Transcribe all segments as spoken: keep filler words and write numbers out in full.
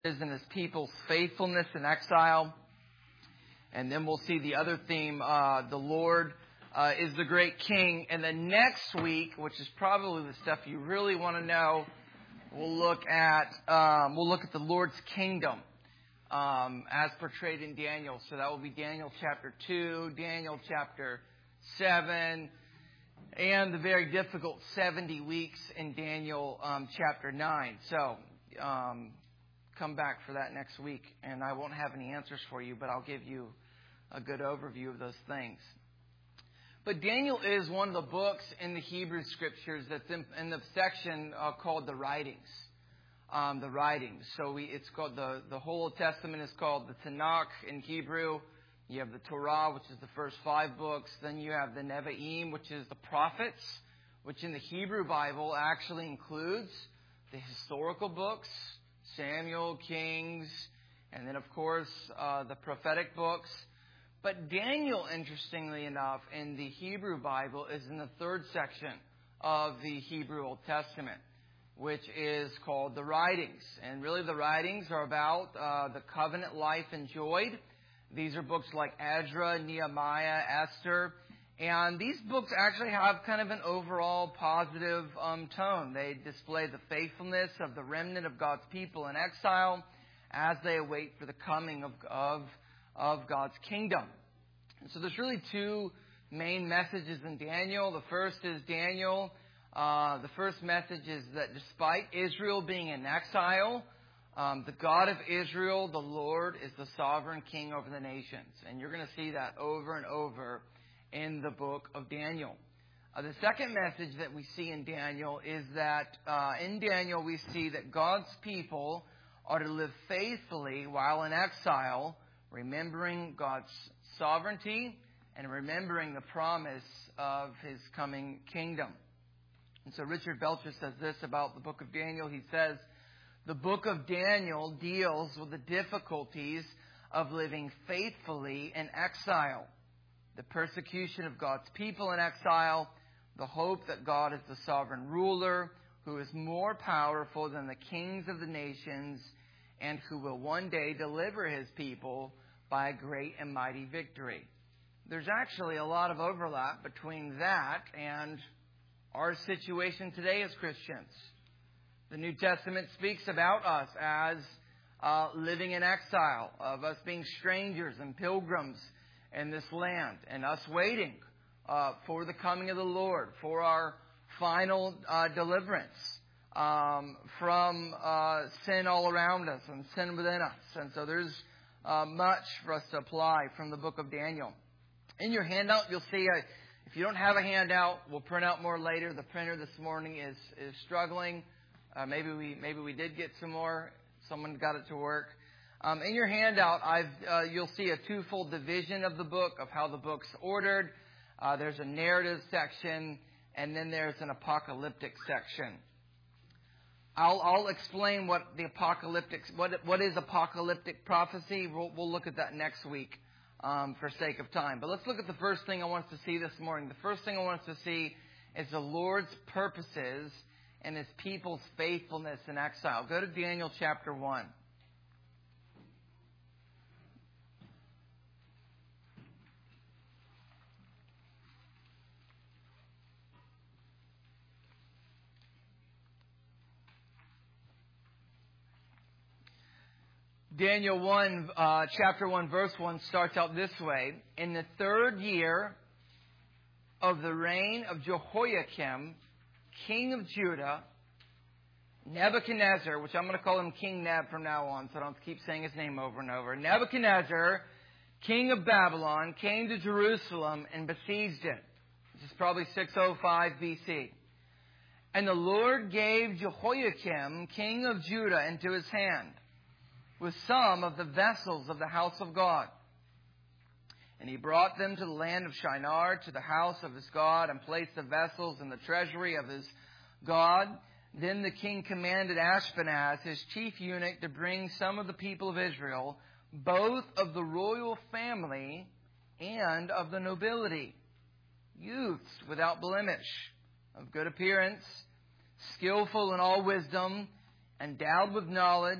and his people's faithfulness in exile. And then we'll see the other theme, uh, the Lord uh, is the great King. And then next week, which is probably the stuff you really want to know, we'll look at um, we'll look at the Lord's kingdom um, as portrayed in Daniel. So that will be Daniel chapter two, Daniel chapter seven, and the very difficult seventy weeks in Daniel um, chapter nine. So um, come back for that next week, and I won't have any answers for you, but I'll give you a good overview of those things. But Daniel is one of the books in the Hebrew Scriptures that's in, in the section uh, called the Writings. Um, the Writings. So we, it's called the, the whole Old Testament is called the Tanakh in Hebrew. You have the Torah, which is the first five books. Then you have the Nevi'im, which is the prophets, which in the Hebrew Bible actually includes the historical books, Samuel, Kings, and then, of course, uh, the prophetic books. But Daniel, interestingly enough, in the Hebrew Bible is in the third section of the Hebrew Old Testament, which is called the Writings. And really the Writings are about uh, the covenant life enjoyed. These are books like Ezra, Nehemiah, Esther. And these books actually have kind of an overall positive um, tone. They display the faithfulness of the remnant of God's people in exile as they await for the coming of, of, of God's kingdom. And so there's really two main messages in Daniel. The first is Daniel. Uh, the first message is that despite Israel being in exile, um, the God of Israel, the Lord, is the sovereign king over the nations. And you're going to see that over and over in the book of Daniel. Uh, the second message that we see in Daniel is that uh, in Daniel we see that God's people are to live faithfully while in exile, remembering God's sovereignty and remembering the promise of His coming kingdom. And so Richard Belcher says this about the book of Daniel. He says, the book of Daniel deals with the difficulties of living faithfully in exile, the persecution of God's people in exile, the hope that God is the sovereign ruler who is more powerful than the kings of the nations and who will one day deliver His people by a great and mighty victory. There's actually a lot of overlap between that and our situation today as Christians. The New Testament speaks about us as uh, living in exile, of us being strangers and pilgrims in this land, and us waiting uh, for the coming of the Lord, for our final uh, deliverance um, from uh, sin all around us and sin within us. And so there's uh, much for us to apply from the book of Daniel. In your handout, you'll see, uh, if you don't have a handout, we'll print out more later. The printer this morning is is struggling. Uh, maybe we maybe we did get some more. Someone got it to work. Um, in your handout, I've, uh, you'll see a twofold division of the book, of how the book's ordered. Uh, there's a narrative section, and then there's an apocalyptic section. I'll, I'll explain what the apocalyptic, what what is apocalyptic prophecy. We'll, we'll look at that next week um, for sake of time. But let's look at the first thing I want us to see this morning. The first thing I want us to see is the Lord's purposes and His people's faithfulness in exile. Go to Daniel chapter one. Daniel one, uh, chapter one, verse one starts out this way. In the third year of the reign of Jehoiakim, king of Judah, Nebuchadnezzar, which I'm going to call him King Neb from now on, so I don't keep saying his name over and over. Nebuchadnezzar, king of Babylon, came to Jerusalem and besieged it. This is probably six oh five B C. And the Lord gave Jehoiakim, king of Judah, into his hand, with some of the vessels of the house of God. And he brought them to the land of Shinar, to the house of his God, and placed the vessels in the treasury of his God. Then the king commanded Ashpenaz, his chief eunuch, to bring some of the people of Israel, both of the royal family and of the nobility, youths without blemish, of good appearance, skillful in all wisdom, endowed with knowledge,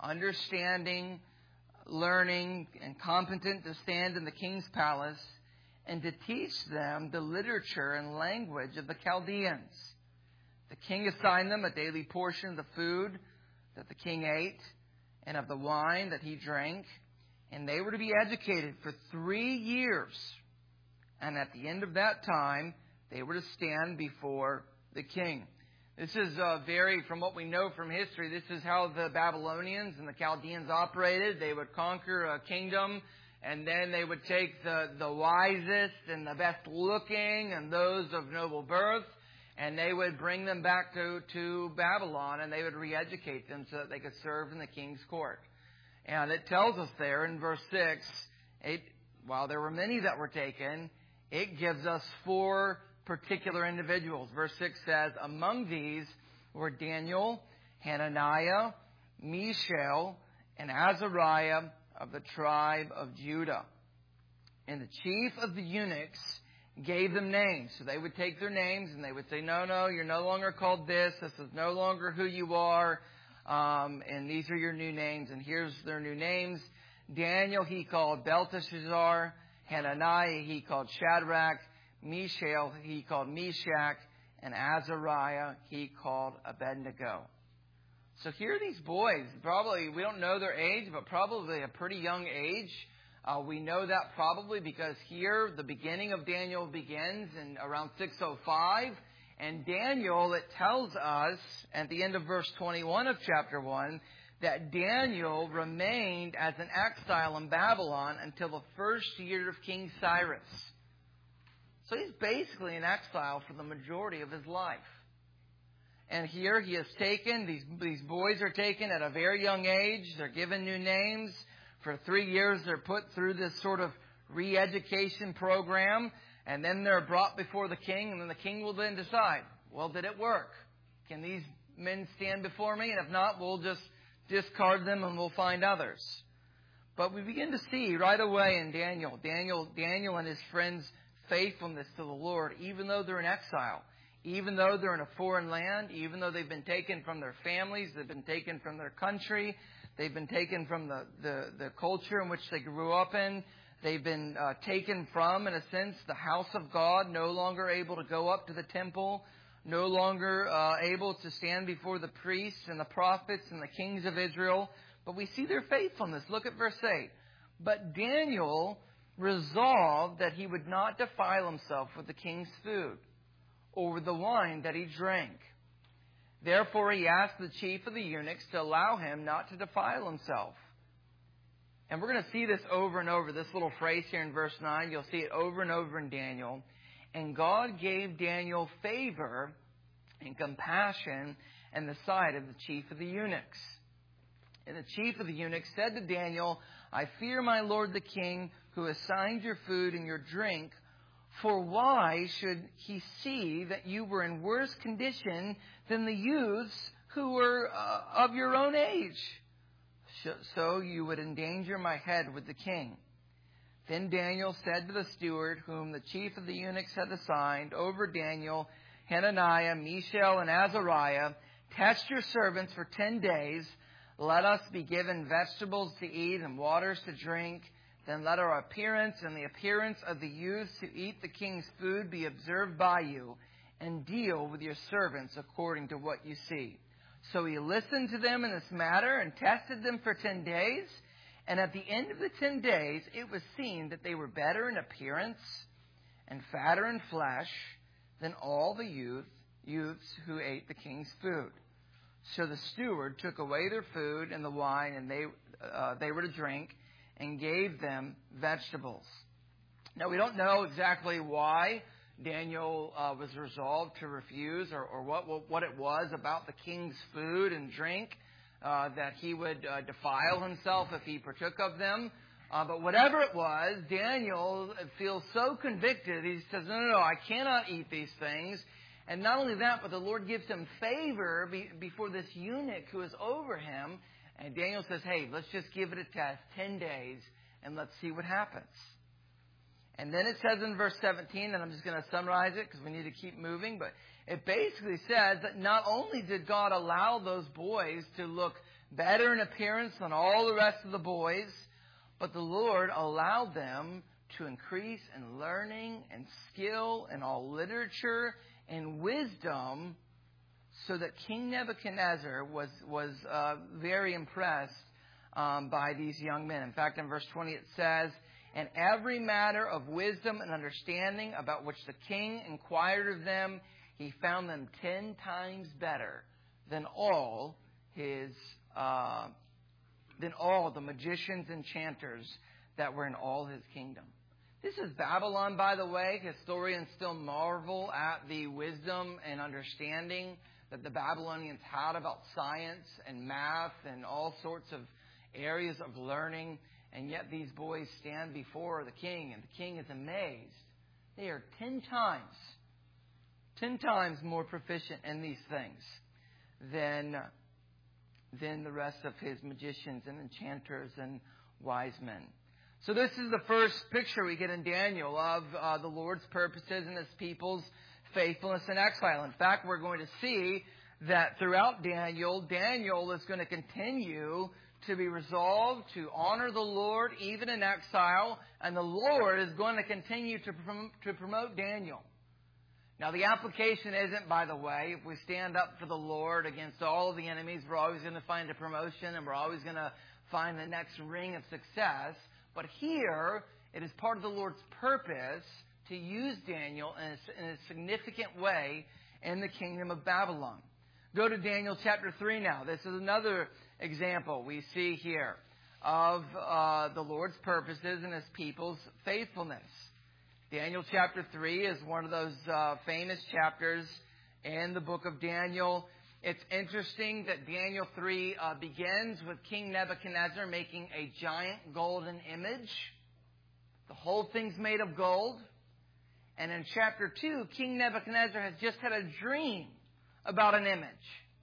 understanding, learning, and competent to stand in the king's palace and to teach them the literature and language of the Chaldeans. The king assigned them a daily portion of the food that the king ate and of the wine that he drank, and they were to be educated for three years. And at the end of that time, they were to stand before the king. This is uh, very, from what we know from history, this is how the Babylonians and the Chaldeans operated. They would conquer a kingdom, and then they would take the, the wisest and the best looking and those of noble birth, and they would bring them back to, to Babylon, and they would re-educate them so that they could serve in the king's court. And it tells us there in verse six, it, while there were many that were taken, it gives us four particular individuals. Verse six says, among these were Daniel, Hananiah, Mishael, and Azariah of the tribe of Judah. And the chief of the eunuchs gave them names. So they would take their names and they would say, no, no, you're no longer called this. This is no longer who you are. Um, and these are your new names. And here's their new names. Daniel he called Belteshazzar. Hananiah he called Shadrach. Mishael he called Meshach, and Azariah he called Abednego. So here are these boys. Probably, we don't know their age, but probably a pretty young age. Uh, we know that probably because here the beginning of Daniel begins in around six oh five. And Daniel, it tells us at the end of verse twenty-one of chapter one, that Daniel remained as an exile in Babylon until the first year of King Cyrus. So he's basically in exile for the majority of his life. And here he is taken, these, these boys are taken at a very young age. They're given new names. For three years they're put through this sort of re-education program. And then they're brought before the king. And then the king will then decide, well, did it work? Can these men stand before me? And if not, we'll just discard them and we'll find others. But we begin to see right away in Daniel, Daniel, Daniel and his friends' faithfulness to the Lord, even though they're in exile, even though they're in a foreign land, even though they've been taken from their families, they've been taken from their country, they've been taken from the, the, the culture in which they grew up in, they've been uh, taken from, in a sense, the house of God, no longer able to go up to the temple, no longer uh, able to stand before the priests and the prophets and the kings of Israel. But we see their faithfulness. Look at verse eight. But Daniel resolved that he would not defile himself with the king's food or with the wine that he drank. Therefore he asked the chief of the eunuchs to allow him not to defile himself. And we're going to see this over and over, this little phrase here in verse nine. You'll see it over and over in Daniel. And God gave Daniel favor and compassion in the sight of the chief of the eunuchs. And the chief of the eunuchs said to Daniel, I fear my lord the king, who assigned your food and your drink, for why should he see that you were in worse condition than the youths who were uh, of your own age? So you would endanger my head with the king. Then Daniel said to the steward, whom the chief of the eunuchs had assigned over Daniel, Hananiah, Mishael, and Azariah, test your servants for ten days. Let us be given vegetables to eat and waters to drink. Then let our appearance and the appearance of the youths who eat the king's food be observed by you, and deal with your servants according to what you see. So he listened to them in this matter and tested them for ten days. And at the end of the ten days, it was seen that they were better in appearance and fatter in flesh than all the youth, youths who ate the king's food. So the steward took away their food and the wine, and they uh, they were to drink, and gave them vegetables. Now, we don't know exactly why Daniel uh, was resolved to refuse, or, or what what it was about the king's food and drink uh, that he would uh, defile himself if he partook of them. Uh, but whatever it was, Daniel feels so convicted. He says, no, no, no, I cannot eat these things. And not only that, but the Lord gives him favor be, before this eunuch who is over him. And Daniel says, hey, let's just give it a test, ten days, and let's see what happens. And then it says in verse seventeen, and I'm just going to summarize it because we need to keep moving, but it basically says that not only did God allow those boys to look better in appearance than all the rest of the boys. But the Lord allowed them to increase in learning and skill in all literature and wisdom, so that King Nebuchadnezzar was, was uh, very impressed um, by these young men. In fact, in verse twenty it says, "And every matter of wisdom and understanding about which the king inquired of them, he found them ten times better than all his uh, than all the magicians and enchanters that were in all his kingdom." This is Babylon, by the way. Historians still marvel at the wisdom and understanding that the Babylonians had about science and math and all sorts of areas of learning. And yet these boys stand before the king, and the king is amazed. They are ten times, ten times more proficient in these things than, than the rest of his magicians and enchanters and wise men. So this is the first picture we get in Daniel of uh, the Lord's purposes and his people's faithfulness in exile. In fact, we're going to see that throughout Daniel, Daniel is going to continue to be resolved to honor the Lord even in exile, and the Lord is going to continue to, prom- to promote Daniel. Now, the application isn't, by the way, if we stand up for the Lord against all of the enemies, we're always going to find a promotion and we're always going to find the next ring of success. But here, it is part of the Lord's purpose to use Daniel in a, in a significant way in the kingdom of Babylon. Go to Daniel chapter three now. This is another example we see here of uh, the Lord's purposes and his people's faithfulness. Daniel chapter three is one of those uh, famous chapters in the book of Daniel. It's interesting that Daniel three uh, begins with King Nebuchadnezzar making a giant golden image. The whole thing's made of gold. And in chapter two, King Nebuchadnezzar has just had a dream about an image.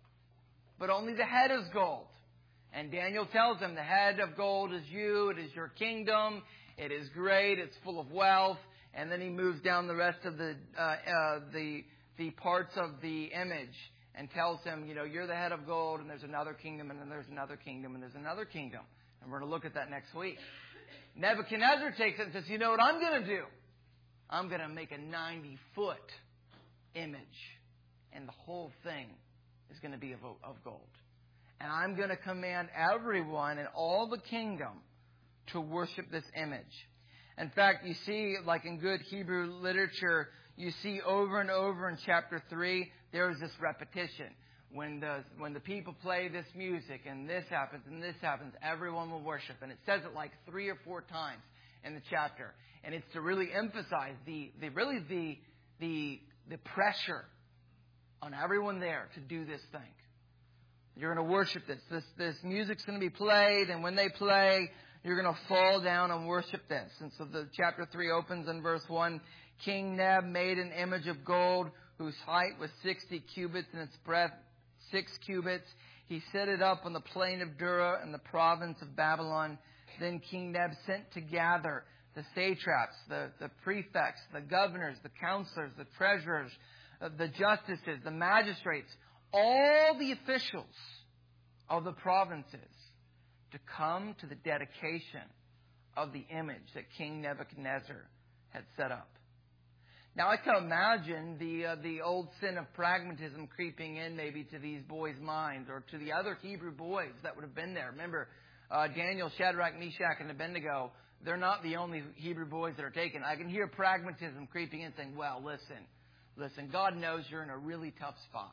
But only the head is gold. And Daniel tells him, the head of gold is you, it is your kingdom, it is great, it's full of wealth. And then he moves down the rest of the uh, uh, the the parts of the image and tells him, you know, you're the head of gold, and there's another kingdom, and then there's another kingdom, and there's another kingdom. And we're going to look at that next week. Nebuchadnezzar takes it and says, you know what I'm going to do? I'm going to make a ninety-foot image, and the whole thing is going to be of, of gold. And I'm going to command everyone in all the kingdom to worship this image. In fact, you see, like in good Hebrew literature, you see over and over in chapter three, there is this repetition. When the when the people play this music and this happens and this happens, everyone will worship. And it says it like three or four times in the chapter. And it's to really emphasize the, the really the the the pressure on everyone there to do this thing. You're going to worship this. This this music's going to be played, and when they play, you're going to fall down and worship this. And so the chapter three opens in verse one. King Neb made an image of gold whose height was sixty cubits and its breadth six cubits. He set it up on the plain of Dura in the province of Babylon. Then King Neb sent to gather the satraps, the, the prefects, the governors, the counselors, the treasurers, uh, the justices, the magistrates, all the officials of the provinces to come to the dedication of the image that King Nebuchadnezzar had set up. Now, I can imagine the uh, the old sin of pragmatism creeping in maybe to these boys' minds or to the other Hebrew boys that would have been there. Remember, uh, Daniel, Shadrach, Meshach, and Abednego, they're not the only Hebrew boys that are taken. I can hear pragmatism creeping in saying, well, listen, listen, God knows you're in a really tough spot.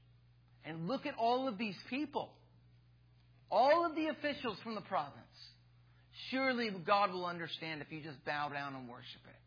And look at all of these people, all of the officials from the province. Surely God will understand if you just bow down and worship it.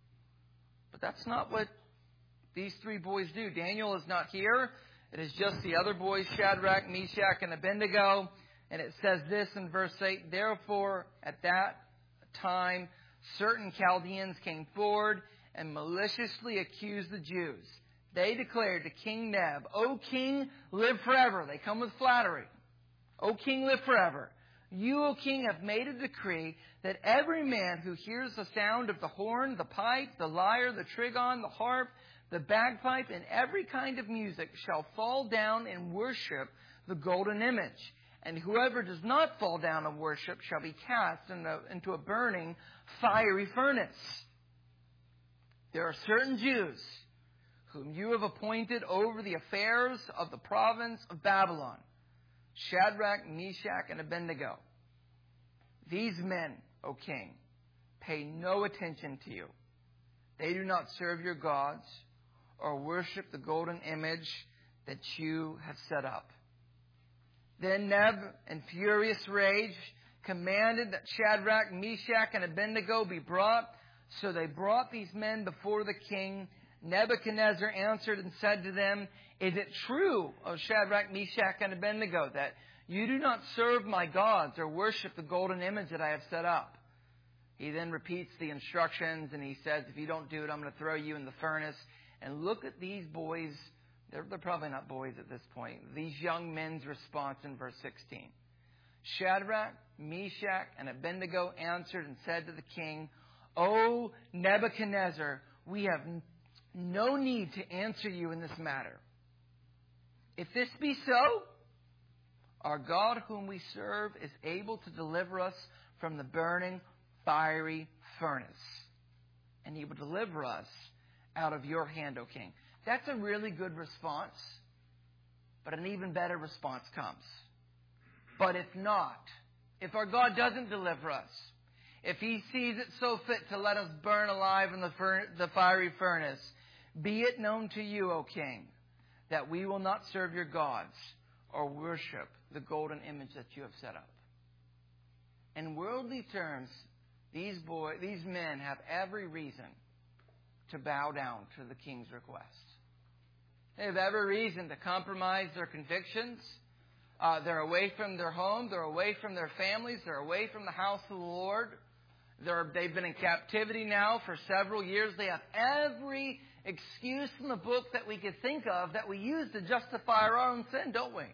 But that's not what these three boys do. Daniel is not here. It is just the other boys, Shadrach, Meshach, and Abednego. And it says this in verse eight, therefore, at that time, certain Chaldeans came forward and maliciously accused the Jews. They declared to King Neb, O king, live forever. They come with flattery. O king, live forever. You, O king, have made a decree that every man who hears the sound of the horn, the pipe, the lyre, the trigon, the harp, the bagpipe, and every kind of music shall fall down and worship the golden image And whoever does not fall down and worship shall be cast into, into a burning, fiery furnace. There are certain Jews whom you have appointed over the affairs of the province of Babylon, Shadrach, Meshach, and Abednego. These men, O king, pay no attention to you. They do not serve your gods or worship the golden image that you have set up. Then Neb, in furious rage, commanded that Shadrach, Meshach, and Abednego be brought. So they brought these men before the king. Nebuchadnezzar answered and said to them, Is it true, O Shadrach, Meshach, and Abednego, that you do not serve my gods or worship the golden image that I have set up? He then repeats the instructions and he says, If you don't do it, I'm going to throw you in the furnace. And look at these boys. They're, they're probably not boys at this point. These young men's response in verse sixteen. Shadrach, Meshach, and Abednego answered and said to the king, O Nebuchadnezzar, we have no need to answer you in this matter. If this be so, our God whom we serve is able to deliver us from the burning, fiery furnace. And he will deliver us out of your hand, O king. That's a really good response. But an even better response comes. But if not, if our God doesn't deliver us, if he sees it so fit to let us burn alive in the, fur- the fiery furnace, be it known to you, O king, that we will not serve your gods or worship the golden image that you have set up. In worldly terms, these boy, these men have every reason to bow down to the king's request. They have every reason to compromise their convictions. Uh, they're away from their home. They're away from their families. They're away from the house of the Lord. They're, they've been in captivity now for several years. They have every excuse in the book that we could think of that we use to justify our own sin, don't we?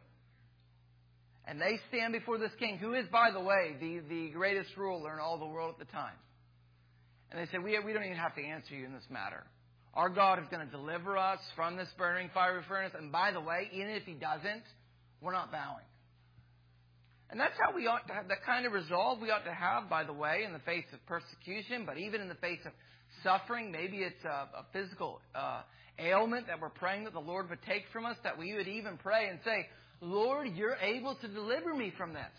And they stand before this king, who is, by the way, the, the greatest ruler in all the world at the time. And they say, we, we don't even have to answer you in this matter. Our God is going to deliver us from this burning fiery furnace. And by the way, even if he doesn't, we're not bowing. And that's how we ought to have, the kind of resolve we ought to have, by the way, in the face of persecution, but even in the face of suffering. Maybe it's a, a physical uh, ailment that we're praying that the Lord would take from us, that we would even pray and say, Lord, you're able to deliver me from this.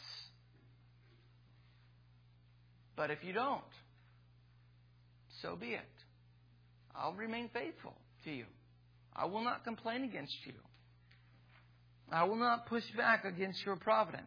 But if you don't, so be it. I'll remain faithful to you. I will not complain against you. I will not push back against your providence.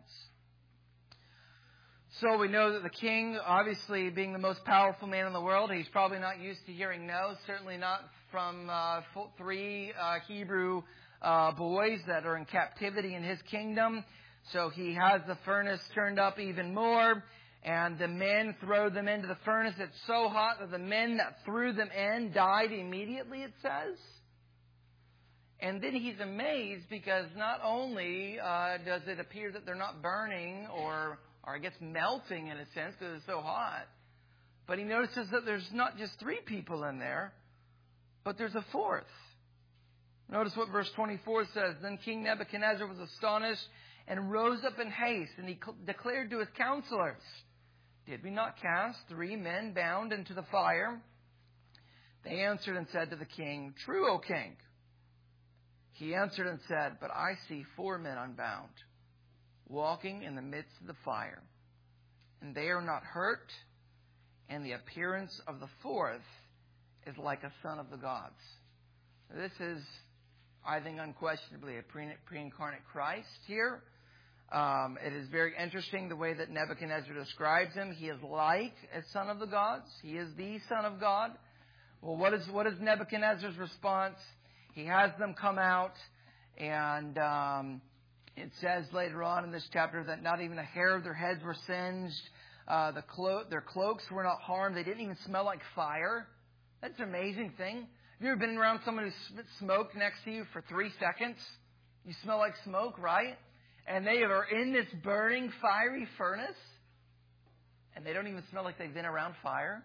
So we know that the king, obviously being the most powerful man in the world, he's probably not used to hearing no, certainly not from uh, three uh, Hebrew uh, boys that are in captivity in his kingdom. So he has the furnace turned up even more, and the men throw them into the furnace. It's so hot that the men that threw them in died immediately, it says. And then he's amazed because not only uh, does it appear that they're not burning or, or I guess melting in a sense because it's so hot, but he notices that there's not just three people in there, but there's a fourth. Notice what verse twenty-four says. Then King Nebuchadnezzar was astonished and rose up in haste, and he declared to his counselors, Did we not cast three men bound into the fire? They answered and said to the king, True, O king. He answered and said, But I see four men unbound, walking in the midst of the fire, and they are not hurt, and the appearance of the fourth is like a son of the gods. This is, I think, unquestionably a pre- pre-incarnate Christ here. Um, it is very interesting the way that Nebuchadnezzar describes him. He is like a son of the gods. He is the Son of God. Well, what is what is Nebuchadnezzar's response? He has them come out, and um, it says later on in this chapter that not even a hair of their heads were singed. Uh, the clo- their cloaks were not harmed. They didn't even smell like fire. That's an amazing thing. Have you ever been around someone who smoked next to you for three seconds? You smell like smoke, right? And they are in this burning, fiery furnace, and they don't even smell like they've been around fire.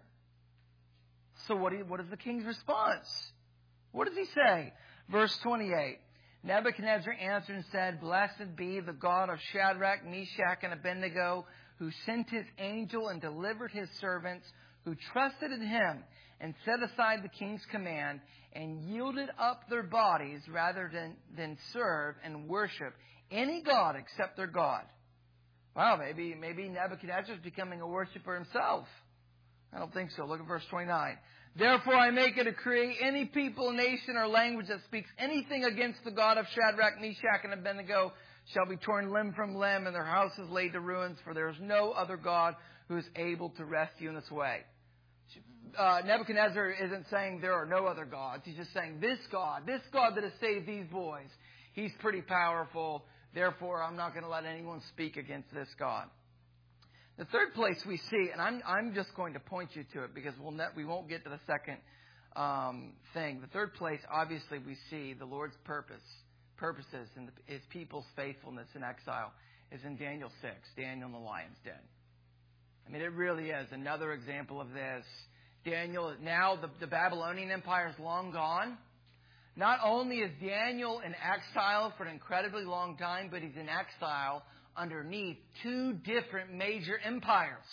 So what, do you, what is the king's response? What does he say? Verse twenty-eight. Nebuchadnezzar answered and said, Blessed be the God of Shadrach, Meshach, and Abednego, who sent his angel and delivered his servants, who trusted in him and set aside the king's command and yielded up their bodies rather than, than serve and worship any god except their God. Wow, maybe, maybe Nebuchadnezzar is becoming a worshiper himself. I don't think so. Look at verse twenty-nine. Therefore I make a decree, any people, nation, or language that speaks anything against the God of Shadrach, Meshach, and Abednego shall be torn limb from limb, and their houses laid to ruins, for there is no other God who is able to rescue in this way. Uh, Nebuchadnezzar isn't saying there are no other gods. He's just saying this God, this God that has saved these boys, he's pretty powerful. Therefore, I'm not going to let anyone speak against this God. The third place we see, and I'm I'm just going to point you to it because we'll net, we won't get to the second um, thing. The third place, obviously, we see the Lord's purpose, purposes, and the, His people's faithfulness in exile is in Daniel six, Daniel in the lion's den. I mean, it really is another example of this. Daniel, now the, the Babylonian Empire is long gone. Not only is Daniel in exile for an incredibly long time, but he's in exile underneath two different major empires.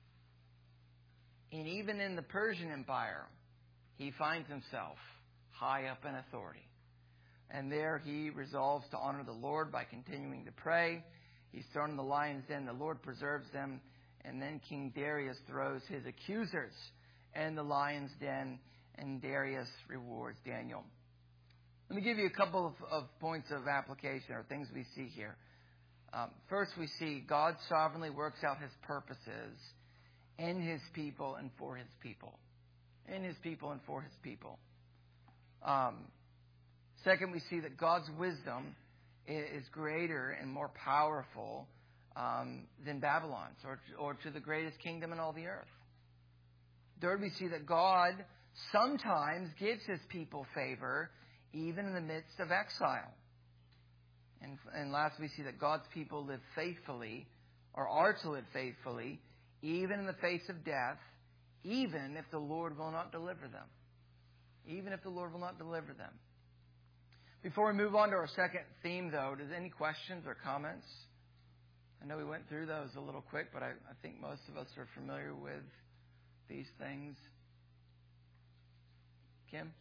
And even in the Persian Empire, he finds himself high up in authority. And there he resolves to honor the Lord by continuing to pray. He's thrown in the lion's den. The Lord preserves them. And then King Darius throws his accusers in the lion's den, and Darius rewards Daniel. Let me give you a couple of, of points of application or things we see here. Um, first, we see God sovereignly works out His purposes in His people and for His people. In His people and for His people. Um, second, we see that God's wisdom is greater and more powerful um, than Babylon's or, or to the greatest kingdom in all the earth. Third, we see that God sometimes gives His people favor even in the midst of exile. And, and last, we see that God's people live faithfully, or are to live faithfully, even in the face of death, even if the Lord will not deliver them. Even if the Lord will not deliver them. Before we move on to our second theme, though, does any questions or comments? I know we went through those a little quick, but I, I think most of us are familiar with these things. Kim?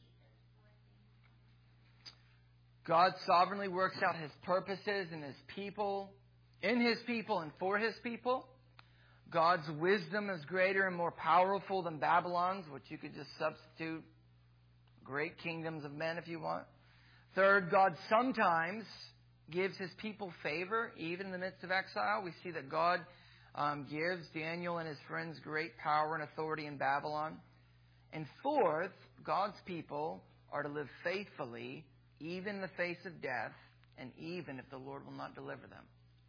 God sovereignly works out His purposes in His people, in His people and for His people. God's wisdom is greater and more powerful than Babylon's, which you could just substitute great kingdoms of men if you want. Third, God sometimes gives His people favor, even in the midst of exile. We see that God um, gives Daniel and his friends great power and authority in Babylon. And fourth, God's people are to live faithfully even in the face of death, and even if the Lord will not deliver them.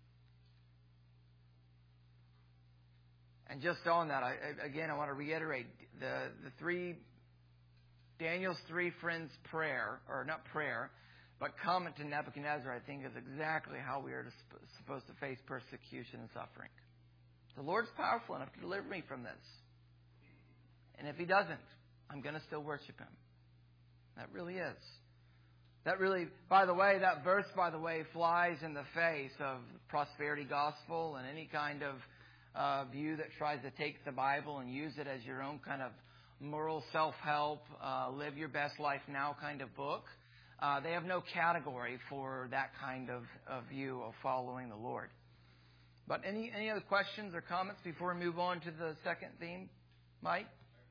And just on that, I, again, I want to reiterate the, the three, Daniel's three friends' prayer, or not prayer, but comment to Nebuchadnezzar, I think, is exactly how we are to, supposed to face persecution and suffering. The Lord's powerful enough to deliver me from this. And if He doesn't, I'm going to still worship Him. That really is. That really, by the way, that verse, by the way, flies in the face of prosperity gospel and any kind of uh, view that tries to take the Bible and use it as your own kind of moral self-help, uh, live your best life now kind of book. Uh, they have no category for that kind of, of view of following the Lord. But any, any other questions or comments before we move on to the second theme? Mike?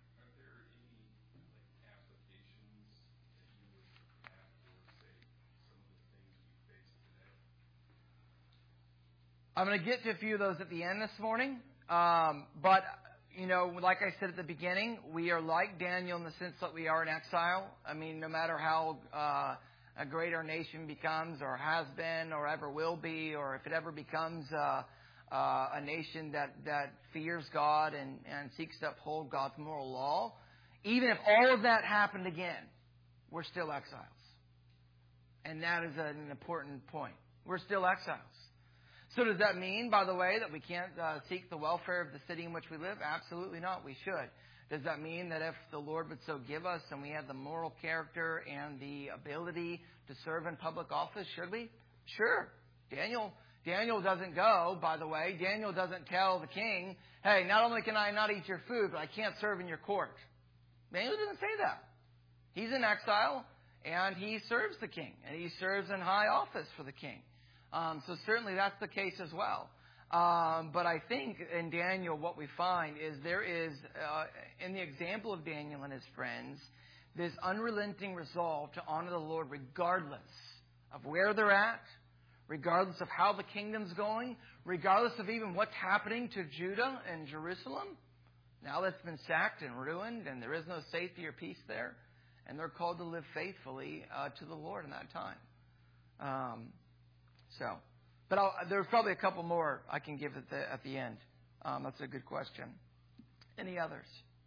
I'm going to get to a few of those at the end this morning. Um, but, you know, like I said at the beginning, we are like Daniel in the sense that we are in exile. I mean, no matter how uh, a great our nation becomes or has been or ever will be, or if it ever becomes uh, uh, a nation that, that fears God and, and seeks to uphold God's moral law, even if all of that happened again, we're still exiles. And that is an important point. We're still exiles. So does that mean, by the way, that we can't uh, seek the welfare of the city in which we live? Absolutely not. We should. Does that mean that if the Lord would so give us and we have the moral character and the ability to serve in public office, should we? Sure. Daniel Daniel doesn't go, by the way. Daniel doesn't tell the king, hey, not only can I not eat your food, but I can't serve in your court. Daniel doesn't say that. He's in exile, and he serves the king, and he serves in high office for the king. Um, so certainly that's the case as well. Um, but I think in Daniel what we find is there is, uh, in the example of Daniel and his friends, this unrelenting resolve to honor the Lord regardless of where they're at, regardless of how the kingdom's going, regardless of even what's happening to Judah and Jerusalem. Now that's been sacked and ruined, and there is no safety or peace there. And they're called to live faithfully uh, to the Lord in that time. Um, so, but I'll, there's probably a couple more I can give at the, at the end. Um, that's a good question. Any others?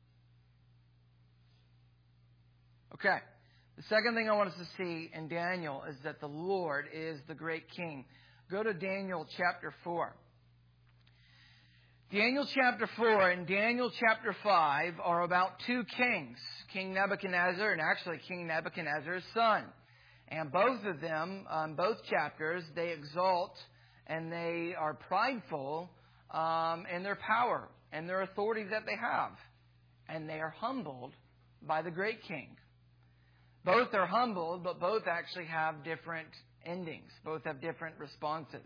Okay. The second thing I want us to see in Daniel is that the Lord is the great king. Go to Daniel chapter four. Daniel chapter four and Daniel chapter five are about two kings, King Nebuchadnezzar and actually King Nebuchadnezzar's son. And both of them, um, both chapters, they exalt and they are prideful um, in their power and their authority that they have. And they are humbled by the great king. Both are humbled, but both actually have different endings. Both have different responses.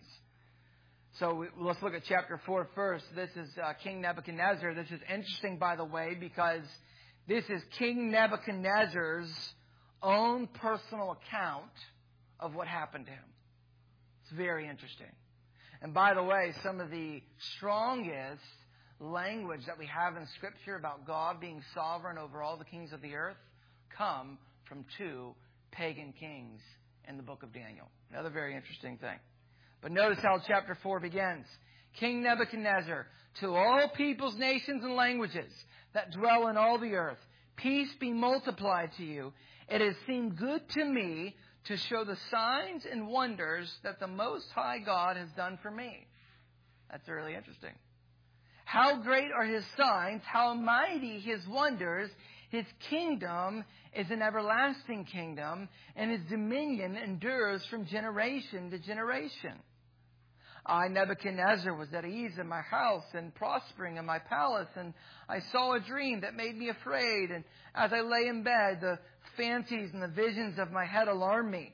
So we, let's look at chapter four first. This is uh, King Nebuchadnezzar. This is interesting, by the way, because this is King Nebuchadnezzar's own personal account of what happened to him. It's very interesting. And by the way, some of the strongest language that we have in Scripture about God being sovereign over all the kings of the earth come from two pagan kings in the book of Daniel. Another very interesting thing. But notice how chapter four begins. King Nebuchadnezzar, to all peoples, nations, and languages that dwell in all the earth, peace be multiplied to you. It has seemed good to me to show the signs and wonders that the Most High God has done for me. That's really interesting. How great are his signs, how mighty his wonders. His kingdom is an everlasting kingdom, and his dominion endures from generation to generation. I, Nebuchadnezzar, was at ease in my house and prospering in my palace, and I saw a dream that made me afraid. And as I lay in bed, the fancies and the visions of my head alarmed me.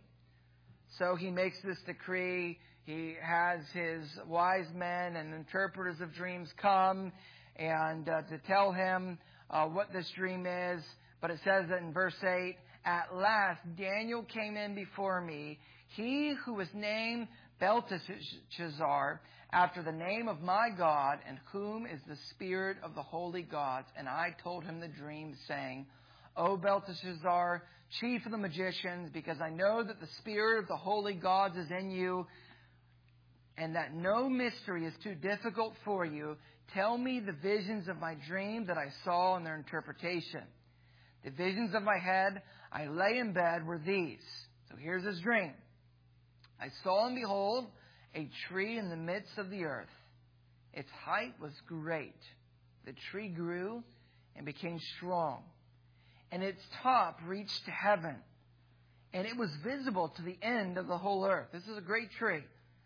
So he makes this decree. He has his wise men and interpreters of dreams come and uh, to tell him uh, what this dream is. But it says that in verse eight, at last Daniel came in before me, he who was named Belteshazzar, after the name of my God, in whom is the spirit of the holy gods. And I told him the dream, saying, O Belteshazzar, chief of the magicians, because I know that the spirit of the holy gods is in you, and that no mystery is too difficult for you, tell me the visions of my dream that I saw and their interpretation. The visions of my head, I lay in bed, were these. So here's his dream. I saw and behold a tree in the midst of the earth. Its height was great. The tree grew and became strong, and its top reached to heaven, and it was visible to the end of the whole earth. This is a great tree.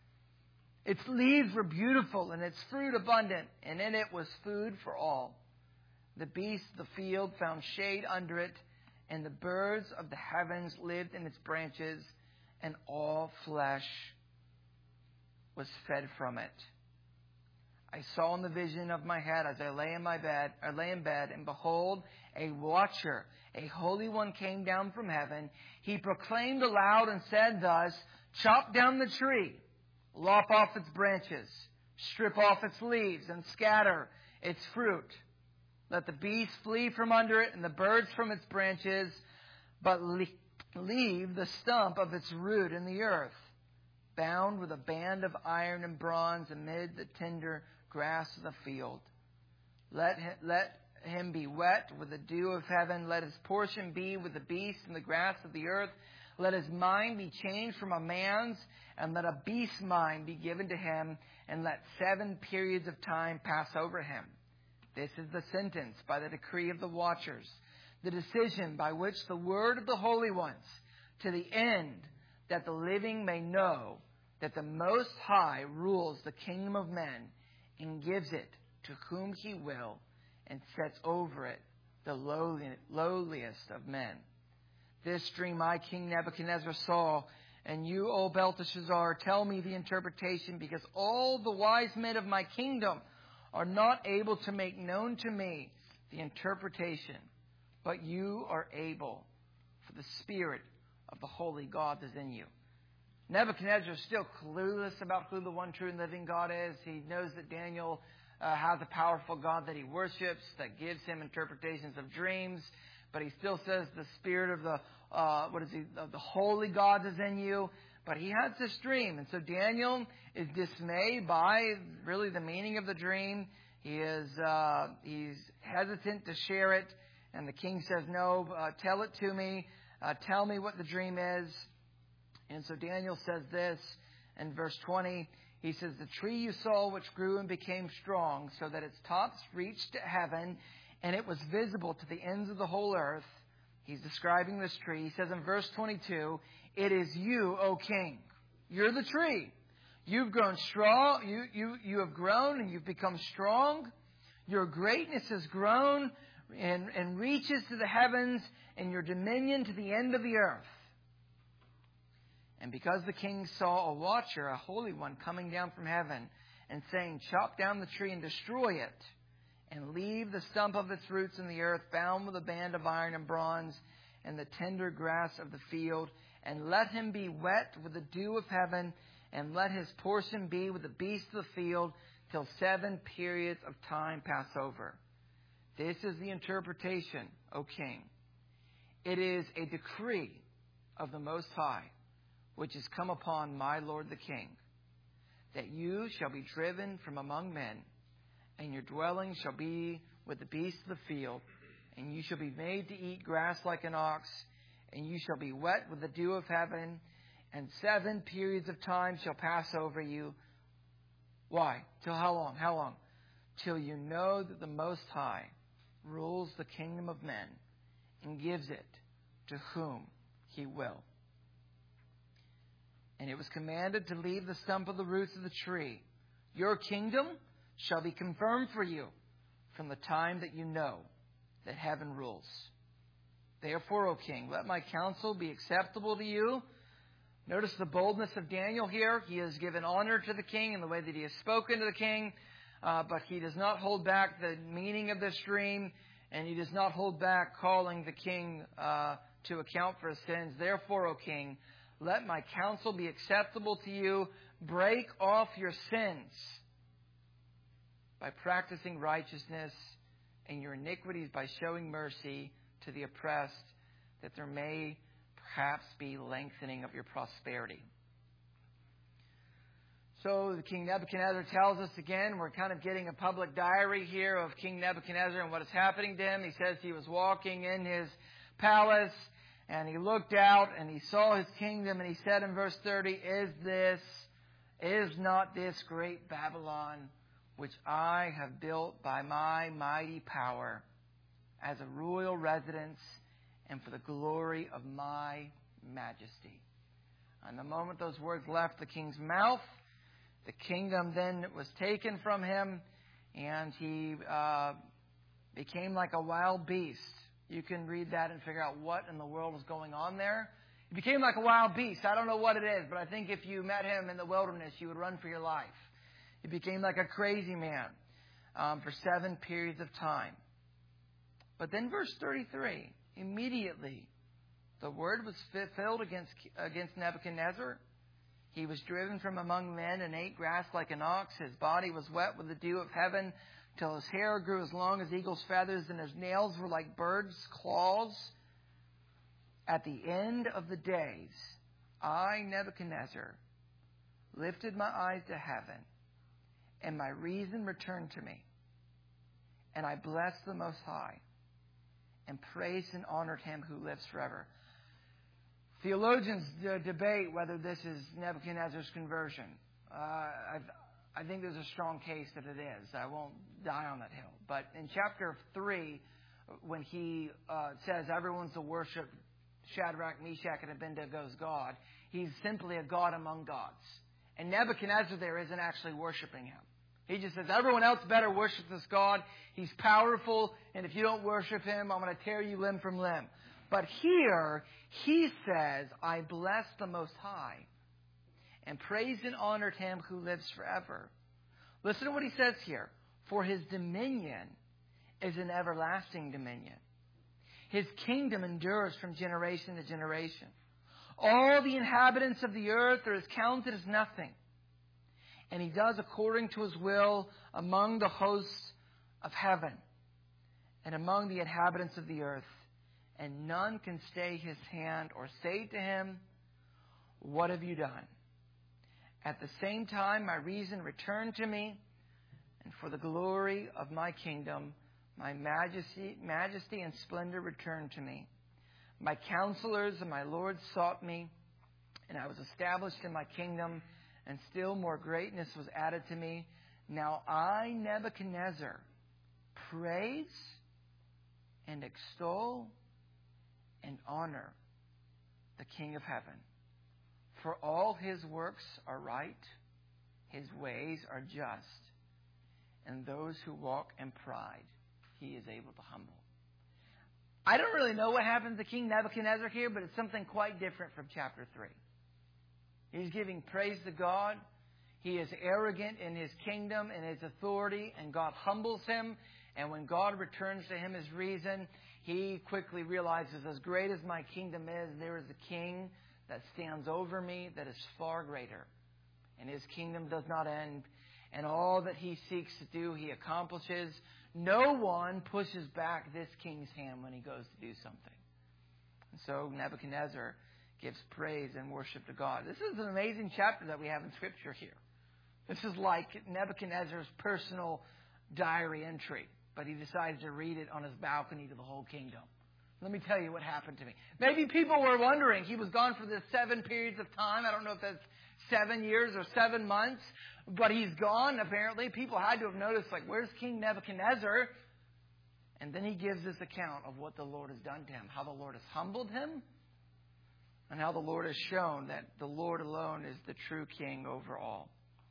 Its leaves were beautiful and its fruit abundant, and in it was food for all. The beasts of the field found shade under it, and the birds of the heavens lived in its branches, and all flesh was fed from it. I saw in the vision of my head as I lay in my bed, I lay in bed, and behold, a watcher, a holy one, came down from heaven. He proclaimed aloud and said thus, chop down the tree, lop off its branches, strip off its leaves, and scatter its fruit. Let the beasts flee from under it and the birds from its branches, but leave the stump of its root in the earth, bound with a band of iron and bronze amid the tender grass of the field. Let him, let him be wet with the dew of heaven. Let his portion be with the beasts and the grass of the earth. Let his mind be changed from a man's, and let a beast's mind be given to him, and let seven periods of time pass over him. This is the sentence by the decree of the watchers, the decision by which the word of the holy ones, to the end that the living may know that the Most High rules the kingdom of men and gives it to whom he will and sets over it the lowly, lowliest of men. This dream I, King Nebuchadnezzar, saw, and you, O Belteshazzar, tell me the interpretation, because all the wise men of my kingdom are not able to make known to me the interpretation, but you are able, for the Spirit of the holy God is in you. Nebuchadnezzar is still clueless about who the one true and living God is. He knows that Daniel uh, has a powerful God that he worships, that gives him interpretations of dreams, but he still says the Spirit of the uh, what is he? Of the holy God is in you. But he has this dream, and so Daniel is dismayed by really the meaning of the dream. He is uh, he's hesitant to share it, and the king says, "No, uh, tell it to me. Uh, tell me what the dream is." And so Daniel says this in verse twenty. He says, "The tree you saw which grew and became strong, so that its tops reached to heaven, and it was visible to the ends of the whole earth." He's describing this tree. He says in verse twenty-two, "It is you, O king. You're the tree. You've grown strong. You, you, you have grown and you've become strong. Your greatness has grown and, and reaches to the heavens, and your dominion to the end of the earth." And because the king saw a watcher, a holy one, coming down from heaven and saying, "Chop down the tree and destroy it, and leave the stump of its roots in the earth, bound with a band of iron and bronze, and the tender grass of the field, and let him be wet with the dew of heaven, and let his portion be with the beasts of the field, till seven periods of time pass over." This is the interpretation, O king. It is a decree of the Most High, which has come upon my lord the king, that you shall be driven from among men, and your dwelling shall be with the beasts of the field, and you shall be made to eat grass like an ox, and you shall be wet with the dew of heaven, and seven periods of time shall pass over you. Why? Till how long? How long? Till you know that the Most High rules the kingdom of men and gives it to whom he will. And it was commanded to leave the stump of the roots of the tree. Your kingdom shall be confirmed for you from the time that you know that heaven rules. Therefore, O king, let my counsel be acceptable to you. Notice the boldness of Daniel here. He has given honor to the king in the way that he has spoken to the king, uh, but he does not hold back the meaning of this dream, and he does not hold back calling the king uh, to account for his sins. Therefore, O king, let my counsel be acceptable to you. Break off your sins by practicing righteousness, and your iniquities by showing mercy to the oppressed, that there may perhaps be lengthening of your prosperity. So the King Nebuchadnezzar tells us again, we're kind of getting a public diary here of King Nebuchadnezzar and what is happening to him. He says he was walking in his palace, and he looked out and he saw his kingdom, and he said in verse thirty, Is this, is not this great Babylon, which I have built by my mighty power, as a royal residence and for the glory of my majesty? And the moment those words left the king's mouth, the kingdom then was taken from him, and he uh, became like a wild beast. You can read that and figure out what in the world is going on there. He became like a wild beast. I don't know what it is, but I think if you met him in the wilderness, you would run for your life. He became like a crazy man um, for seven periods of time. But then verse thirty-three, immediately the word was fulfilled against, against Nebuchadnezzar. He was driven from among men and ate grass like an ox. His body was wet with the dew of heaven, till his hair grew as long as eagle's feathers, and his nails were like birds' claws. At the end of the days, I, Nebuchadnezzar, lifted my eyes to heaven, and my reason returned to me. And I blessed the Most High, and praised and honored him who lives forever. Theologians d- debate whether this is Nebuchadnezzar's conversion. Uh, I, I think there's a strong case that it is. I won't die on that hill. But in chapter three, when he uh, says everyone's to worship Shadrach, Meshach, and Abednego's God, he's simply a God among gods. And Nebuchadnezzar there isn't actually worshiping him. He just says, everyone else better worship this God. He's powerful, and if you don't worship him, I'm going to tear you limb from limb. But here, he says, I bless the Most High, and praise and honor him who lives forever. Listen to what he says here. For his dominion is an everlasting dominion. His kingdom endures from generation to generation. All the inhabitants of the earth are as counted as nothing. And he does according to his will among the hosts of heaven and among the inhabitants of the earth. And none can stay his hand or say to him, what have you done? At the same time, my reason returned to me, and for the glory of my kingdom, my majesty, majesty and splendor returned to me. My counselors and my lords sought me, and I was established in my kingdom, and still more greatness was added to me. Now I, Nebuchadnezzar, praise and extol and honor the King of heaven. For all his works are right, his ways are just, and those who walk in pride he is able to humble. I don't really know what happened to King Nebuchadnezzar here, but it's something quite different from chapter three. He's giving praise to God. He is arrogant in his kingdom and his authority, and God humbles him. And when God returns to him his reason, he quickly realizes, as great as my kingdom is, there is a king that stands over me that is far greater. And his kingdom does not end. And all that he seeks to do, he accomplishes. No one pushes back this king's hand when he goes to do something. And so Nebuchadnezzar gives praise and worship to God. This is an amazing chapter that we have in Scripture here. This is like Nebuchadnezzar's personal diary entry, but he decided to read it on his balcony to the whole kingdom. Let me tell you what happened to me. Maybe people were wondering, he was gone for this seven periods of time. I don't know if that's seven years or seven months, but he's gone. Apparently, people had to have noticed, like, where's King Nebuchadnezzar? And then he gives this account of what the Lord has done to him, how the Lord has humbled him, and how the Lord has shown that the Lord alone is the true king over all.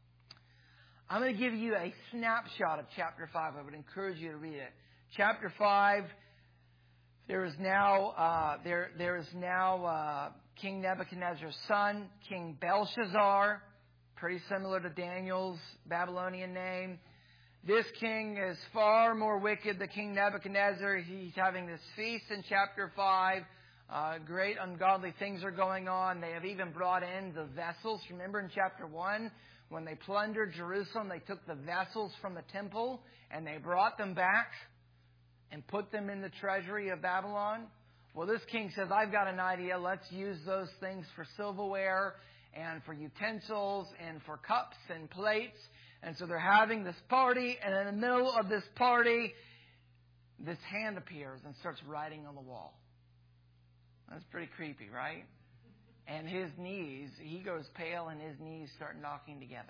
I'm going to give you a snapshot of chapter five. I would encourage you to read it. Chapter five, there is now uh, there there is now uh, King Nebuchadnezzar's son, King Belshazzar, pretty similar to Daniel's Babylonian name. This king is far more wicked than King Nebuchadnezzar. He's having this feast in chapter five. Uh, great ungodly things are going on. They have even brought in the vessels. Remember in chapter one, when they plundered Jerusalem, they took the vessels from the temple and they brought them back and put them in the treasury of Babylon. Well, this king says, I've got an idea. Let's use those things for silverware and for utensils and for cups and plates. And so they're having this party, and in the middle of this party, this hand appears and starts writing on the wall. That's pretty creepy, right? And his knees, he goes pale and his knees start knocking together.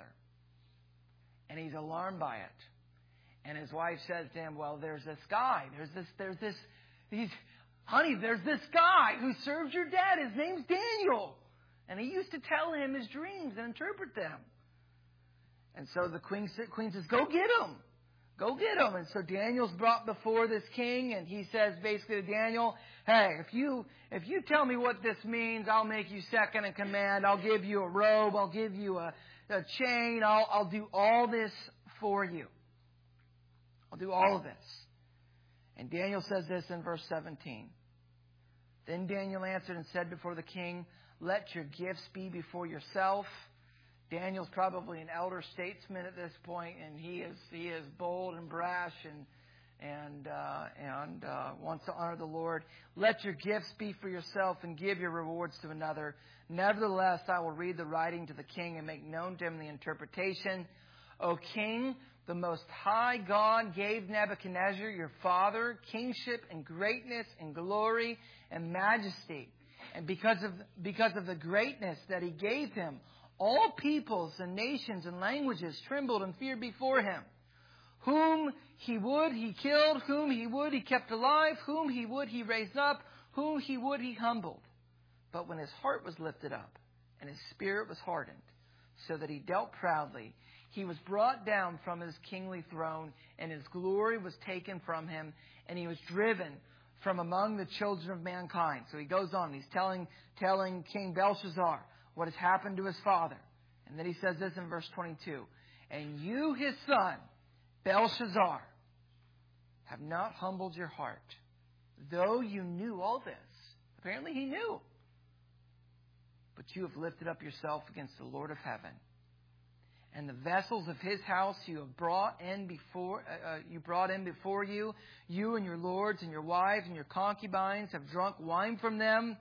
And he's alarmed by it. And his wife says to him, well, there's this guy. There's this, there's this, he's, honey, there's this guy who served your dad. His name's Daniel. And he used to tell him his dreams and interpret them. And so the queen, queen says, go get him. Go get him. And so Daniel's brought before this king, and he says basically to Daniel, hey, if you if you tell me what this means, I'll make you second in command. I'll give you a robe. I'll give you a, a chain. I'll, I'll do all this for you. I'll do all of this. And Daniel says this in verse seventeen. Then Daniel answered and said before the king, let your gifts be before yourself. Daniel's probably an elder statesman at this point, and he is he is bold and brash and and uh, and uh, wants to honor the Lord. Let your gifts be for yourself and give your rewards to another. Nevertheless, I will read the writing to the king and make known to him the interpretation. O king, the Most High God gave Nebuchadnezzar, your father, kingship and greatness and glory and majesty. And because of, because of the greatness that he gave him, all peoples and nations and languages trembled and feared before him. Whom he would, he killed. Whom he would, he kept alive. Whom he would, he raised up. Whom he would, he humbled. But when his heart was lifted up and his spirit was hardened, so that he dealt proudly, he was brought down from his kingly throne, and his glory was taken from him, and he was driven from among the children of mankind. So he goes on. He's telling, telling King Belshazzar what has happened to his father. And then he says this in verse twenty-two. And you, his son, Belshazzar, have not humbled your heart, though you knew all this. Apparently he knew. But you have lifted up yourself against the Lord of heaven. And the vessels of his house you have brought in before uh, you brought in before you. You and your lords and your wives and your concubines have drunk wine from them.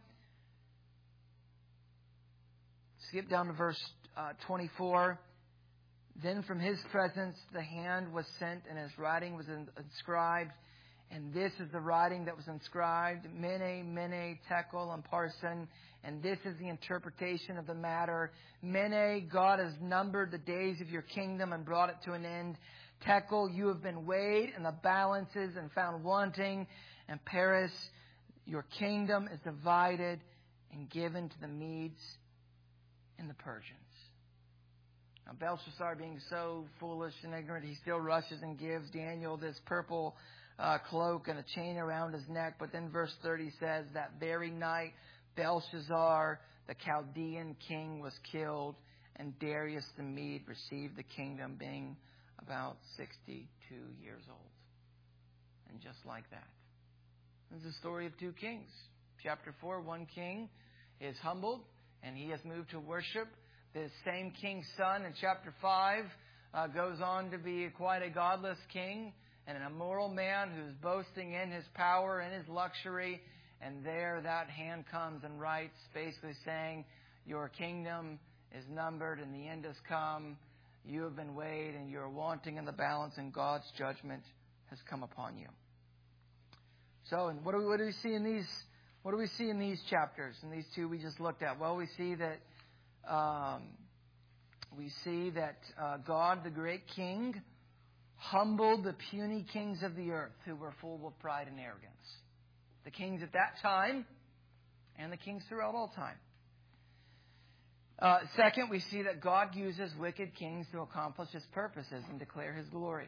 Skip down to verse uh, twenty-four. Then from his presence the hand was sent, and his writing was inscribed. And this is the writing that was inscribed: Mene, Mene, Tekel, and Parsin. And this is the interpretation of the matter. Mene, God has numbered the days of your kingdom and brought it to an end. Tekel, you have been weighed in the balances and found wanting. And Paris, your kingdom is divided and given to the Medes and the Persians. Now Belshazzar, being so foolish and ignorant, he still rushes and gives Daniel this purple uh, cloak and a chain around his neck. But then verse thirty says, that very night Belshazzar, the Chaldean king, was killed, and Darius the Mede received the kingdom, being about sixty-two years old. And just like that. This is the story of two kings. Chapter four, one king is humbled, and he has moved to worship. The same king's son in chapter five uh, goes on to be quite a godless king and an immoral man who's boasting in his power and his luxury. And there that hand comes and writes, basically saying, your kingdom is numbered and the end has come. You have been weighed and you're wanting in the balance, and God's judgment has come upon you. So, and what do we, what do we see in these? What do we see in these chapters? In these two we just looked at. Well, we see that um, we see that uh, God, the great King, humbled the puny kings of the earth who were full of pride and arrogance. The kings at that time, and the kings throughout all time. Uh, second, we see that God uses wicked kings to accomplish his purposes and declare his glory.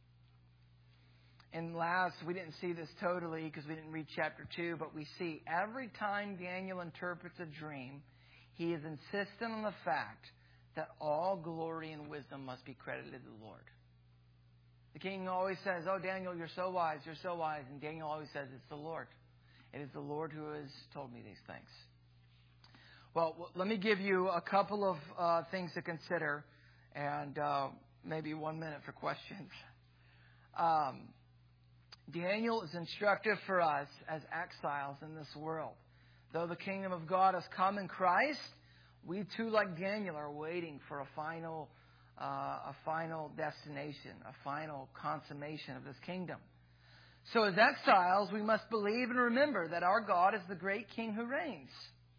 And last, we didn't see this totally because we didn't read chapter two, but we see every time Daniel interprets a dream, he is insistent on the fact that all glory and wisdom must be credited to the Lord. The king always says, oh, Daniel, you're so wise, you're so wise. And Daniel always says, it's the Lord. It is the Lord who has told me these things. Well, let me give you a couple of uh, things to consider, and uh, maybe one minute for questions. Um, Daniel is instructive for us as exiles in this world. Though the kingdom of God has come in Christ, we too, like Daniel, are waiting for a final Uh, a final destination, a final consummation of this kingdom. So as exiles, we must believe and remember that our God is the great King who reigns.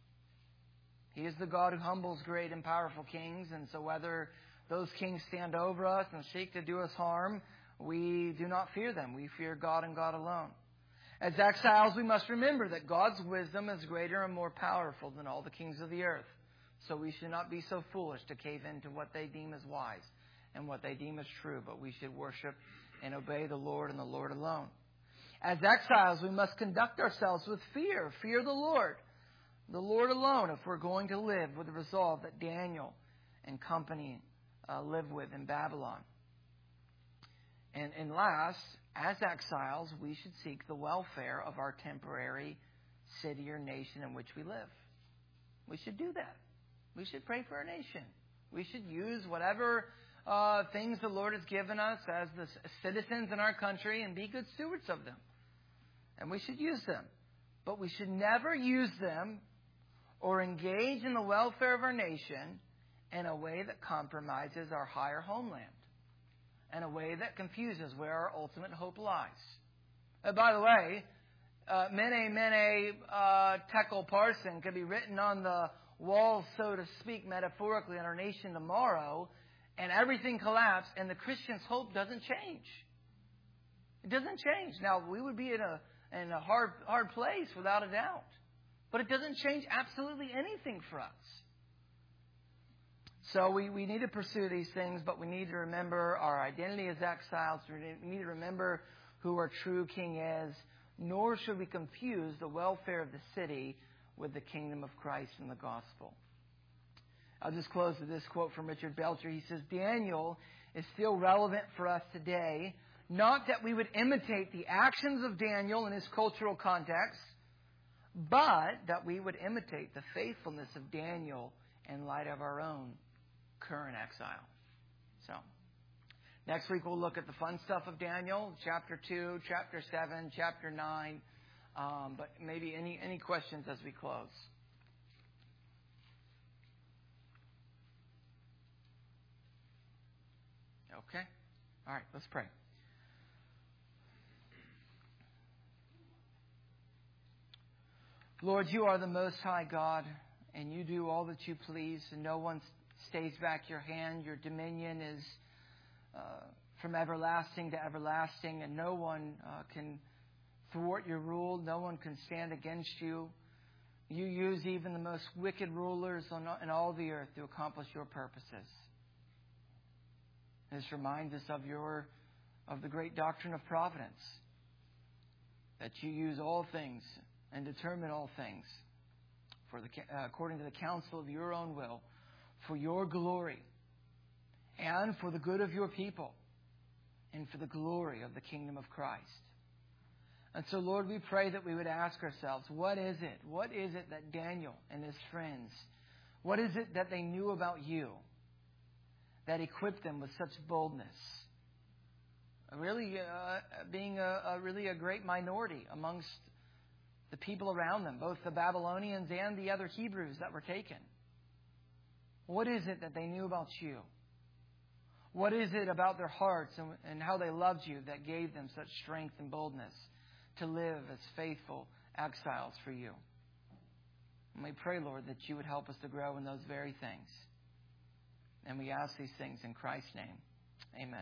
He is the God who humbles great and powerful kings, and so whether those kings stand over us and seek to do us harm, we do not fear them. We fear God and God alone. As exiles, we must remember that God's wisdom is greater and more powerful than all the kings of the earth. So we should not be so foolish to cave into what they deem as wise and what they deem as true, but we should worship and obey the Lord and the Lord alone. As exiles, we must conduct ourselves with fear. Fear the Lord, the Lord alone, if we're going to live with the resolve that Daniel and company uh, live with in Babylon. And, and last, as exiles, we should seek the welfare of our temporary city or nation in which we live. We should do that. We should pray for our nation. We should use whatever uh, things the Lord has given us as the citizens in our country and be good stewards of them. And we should use them. But we should never use them or engage in the welfare of our nation in a way that compromises our higher homeland, in a way that confuses where our ultimate hope lies. And by the way, uh, Mene, Mene, uh, Tekel, Parsin could be written on the wall, so to speak, metaphorically, in our nation tomorrow, and everything collapse, and the Christian's hope doesn't change. It doesn't change. Now, we would be in a in a hard hard place without a doubt, but it doesn't change absolutely anything for us. So we, we need to pursue these things, but we need to remember our identity as exiles. We need to remember who our true King is, nor should we confuse the welfare of the city with the kingdom of Christ and the gospel. I'll just close with this quote from Richard Belcher. He says, Daniel is still relevant for us today, not that we would imitate the actions of Daniel in his cultural context, but that we would imitate the faithfulness of Daniel in light of our own current exile. So, next week we'll look at the fun stuff of Daniel, chapter two, chapter seven, chapter nine. Um, but maybe any, any questions as we close? Okay. All right, let's pray. Lord, you are the Most High God, and you do all that you please, and no one stays back your hand. Your dominion is uh, from everlasting to everlasting, and no one uh, can thwart your rule. No one can stand against you. You use even the most wicked rulers on, in all the earth to accomplish your purposes. This reminds us of your of the great doctrine of providence, that you use all things and determine all things for the uh, according to the counsel of your own will, for your glory and for the good of your people and for the glory of the kingdom of Christ. And so, Lord, we pray that we would ask ourselves, what is it? What is it that Daniel and his friends, what is it that they knew about you that equipped them with such boldness? Really uh, being a, a really a great minority amongst the people around them, both the Babylonians and the other Hebrews that were taken. What is it that they knew about you? What is it about their hearts and, and how they loved you that gave them such strength and boldness to live as faithful exiles for you? And we pray, Lord, that you would help us to grow in those very things. And we ask these things in Christ's name. Amen.